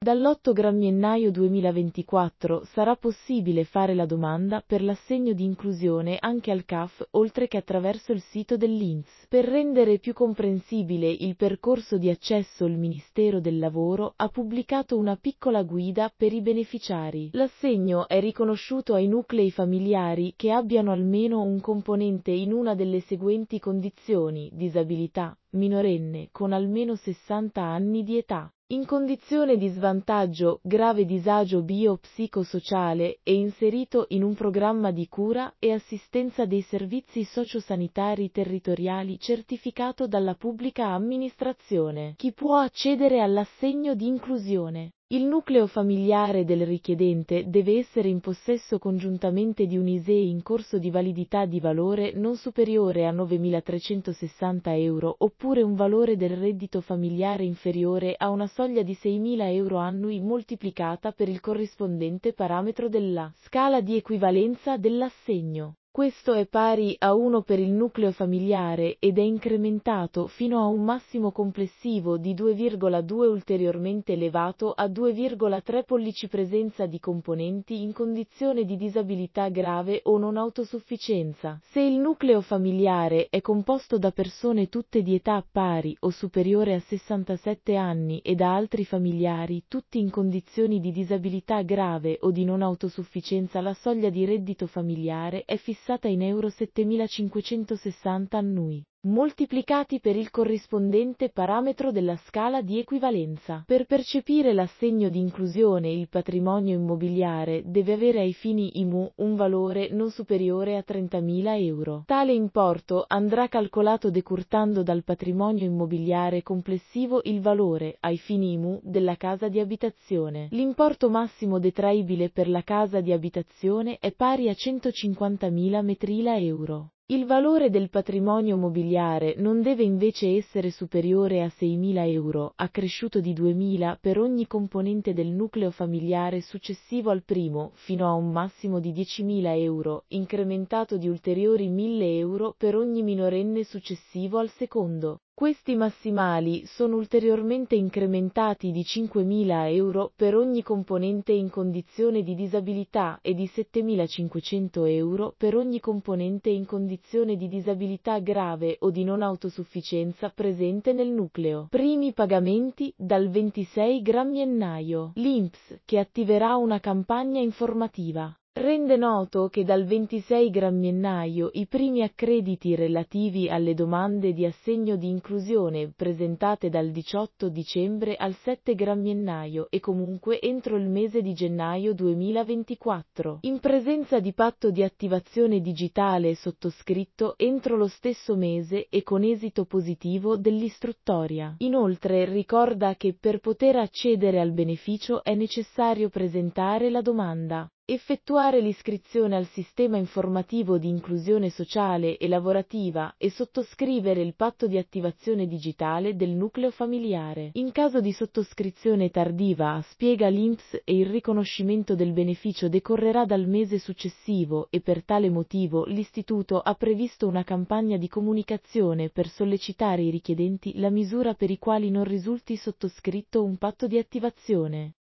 Dall'8 gennaio 2024 sarà possibile fare la domanda per l'assegno di inclusione anche al CAF, oltre che attraverso il sito dell'INPS. Per rendere più comprensibile il percorso di accesso, il Ministero del Lavoro ha pubblicato una piccola guida per i beneficiari. L'assegno è riconosciuto ai nuclei familiari che abbiano almeno un componente in una delle seguenti condizioni: disabilità, minorenne con almeno 60 anni di età, in condizione di svantaggio, grave disagio bio-psicosociale e inserito in un programma di cura e assistenza dei servizi sociosanitari territoriali certificato dalla pubblica amministrazione. Chi può accedere all'assegno di inclusione? Il nucleo familiare del richiedente deve essere in possesso congiuntamente di un ISEE in corso di validità di valore non superiore a 9.360 euro oppure un valore del reddito familiare inferiore a una soglia di 6.000 euro annui moltiplicata per il corrispondente parametro della scala di equivalenza dell'assegno. Questo è pari a 1 per il nucleo familiare ed è incrementato fino a un massimo complessivo di 2,2 ulteriormente elevato a 2,3 pollici presenza di componenti in condizione di disabilità grave o non autosufficienza. Se il nucleo familiare è composto da persone tutte di età pari o superiore a 67 anni e da altri familiari tutti in condizioni di disabilità grave o di non autosufficienza, la soglia di reddito familiare è fissata in euro 7.560 annui, moltiplicati per il corrispondente parametro della scala di equivalenza. Per percepire l'assegno di inclusione il patrimonio immobiliare deve avere ai fini IMU un valore non superiore a 30.000 euro. Tale importo andrà calcolato decurtando dal patrimonio immobiliare complessivo il valore, ai fini IMU, della casa di abitazione. L'importo massimo detraibile per la casa di abitazione è pari a 150.000 metrila euro. Il valore del patrimonio mobiliare non deve invece essere superiore a 6.000 euro, accresciuto di 2.000 per ogni componente del nucleo familiare successivo al primo, fino a un massimo di 10.000 euro, incrementato di ulteriori 1.000 euro per ogni minorenne successivo al secondo. Questi massimali sono ulteriormente incrementati di 5.000 euro per ogni componente in condizione di disabilità e di 7.500 euro per ogni componente in condizione di disabilità grave o di non autosufficienza presente nel nucleo. Primi pagamenti dal 26 gennaio. L'INPS, che attiverà una campagna informativa, rende noto che dal 26 gennaio i primi accrediti relativi alle domande di assegno di inclusione presentate dal 18 dicembre al 7 gennaio e comunque entro il mese di gennaio 2024, in presenza di patto di attivazione digitale sottoscritto entro lo stesso mese e con esito positivo dell'istruttoria. Inoltre ricorda che per poter accedere al beneficio è necessario presentare la domanda, effettuare l'iscrizione al sistema informativo di inclusione sociale e lavorativa e sottoscrivere il patto di attivazione digitale del nucleo familiare. In caso di sottoscrizione tardiva, spiega l'INPS, e il riconoscimento del beneficio decorrerà dal mese successivo e per tale motivo l'Istituto ha previsto una campagna di comunicazione per sollecitare i richiedenti la misura per i quali non risulti sottoscritto un patto di attivazione.